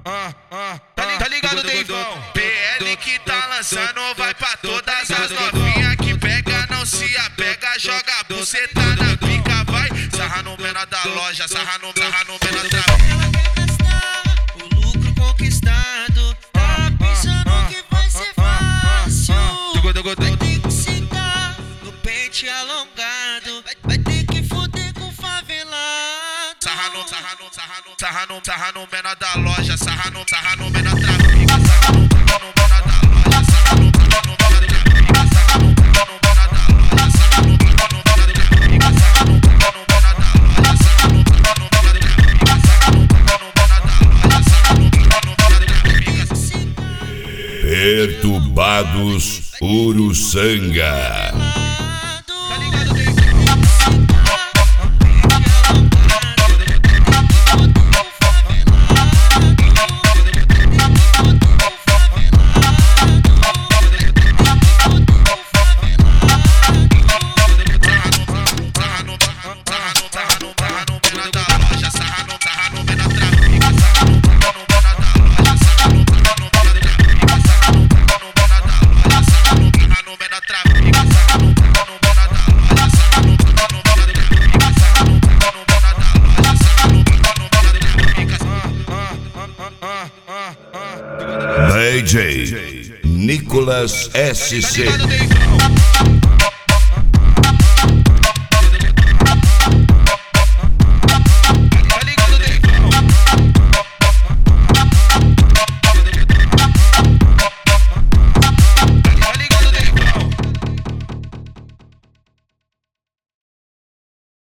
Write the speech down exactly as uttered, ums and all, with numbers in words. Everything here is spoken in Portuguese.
Tá ligado, Deivão? P L que tá lançando vai pra todas as novinhas que pega, não se apega, joga a buceta na pica, vai. Sarra no menor da loja, sarra no, sarra no menor da... Ela quer gastar o lucro conquistado. Tá pensando que vai ser fácil. Vai ter que sentar no pente alongado. Vai, vai ter que foder com favelado. Sarra no, sarra no, sarra no, sarra no, sarra no menor da loja, sarra no, sarra no menor da pica, sarra no, sarra no menor da loja, sarra no, sarra no menor da pica, sarra no, sarra no menor da loja, sarra no, sarra no menor da pica, sarra no, sarra no menor da loja, sarra no, sarra no menor da pica, sarra no, sarra no menor da loja, sarra no, sarra no menor da pica. Perturbados Uruçanga. D J Nicolas S C.